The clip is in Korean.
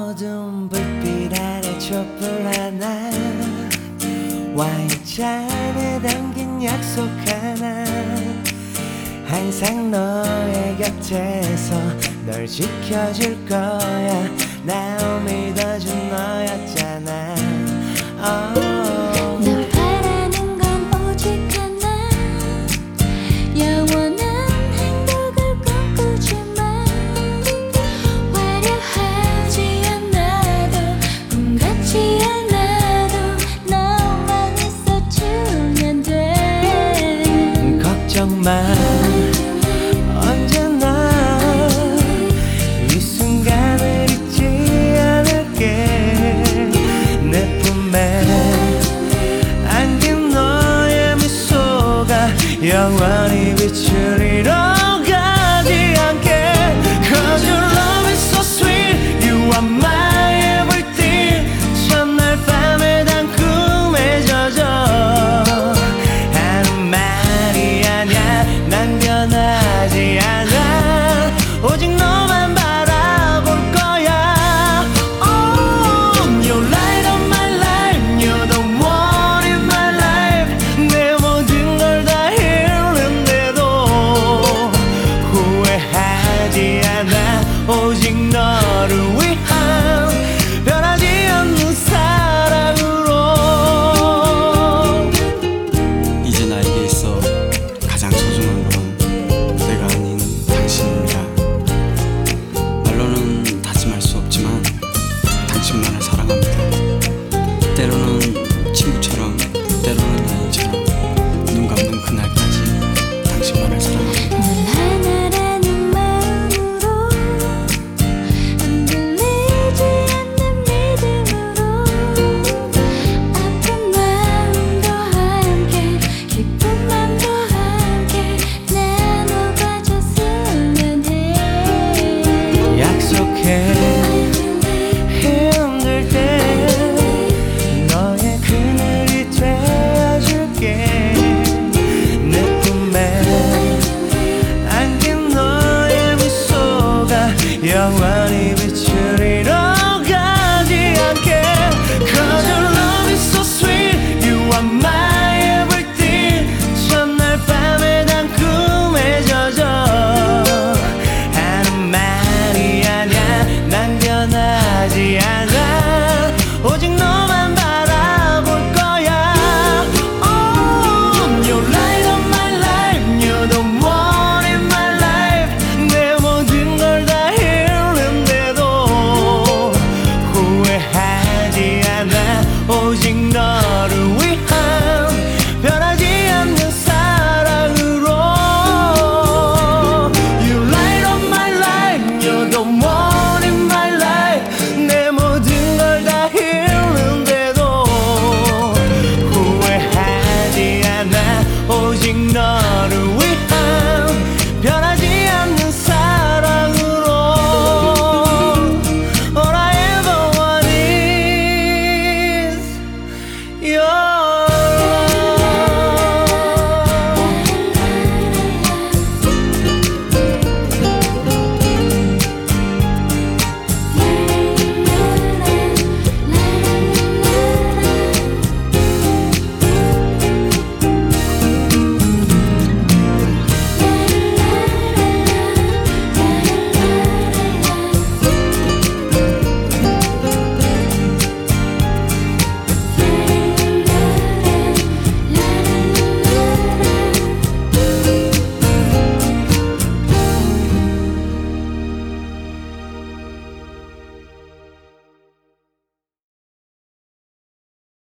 어두운 불빛 아래 촛불 하나 와인잔에 담긴 약속 하나 항상 너의 곁에서 널 지켜줄 거야 날 믿어준 너였잖아 널 바라는 건 오직 하나 영원한 행복을 꿈꾸지만 화려하지 않아도 꿈 같지 않아도 너만 있어주면 돼 걱정 마 언제나 이 순간을 잊지 않을게 내 품에 안긴 너의 미소가 영원히 빛을 잃어가지 않게 Cause your love is so sweet You are my everything 첫날 밤에 단 꿈에 젖어 하는 말이 아냐 난 변하지 않아 오직 너만 바라볼 거야 Oh, you're light of my life You're the one in my life 내 모든 걸 다 잃는데도 후회하지 않아 오직 너를 위한 변하지 않는 사랑으로 이제 나에게 있어 가장 소중한 건 내가 아닌 당신입니다. 말로는 다짐할 수 없지만 당신만을 사랑합니다. 때로는 친구처럼 때로는 연인처럼 눈 감는 그날까지 당신만을 사랑합니다. 늘 하나라는 마음으로 흔들리지 않는 믿음으로 아픈 마음도 함께 기쁜 맘도 함께 나눠봐줬으면 해 약속해 힘들 때 너의 그늘이 되어줄게 내 품에 안긴 너의 미소가 영원히 빛을 잃어가지 않게 Cause your love is so sweet You are my everything 첫날 밤에 단 꿈에 젖어 하는 말이 아냐 난 변하지 않아 오직 너만 바라볼 거야 Oh, you're light of my life You're the one in my life 내 모든 걸 다 잃는데도 후회하지 않아 오직 너를 위한 변하지 않는 사랑으로 You light of my life You're the one in my life 내 모든 걸 다 잃는데도 후회하지 않아 오직 너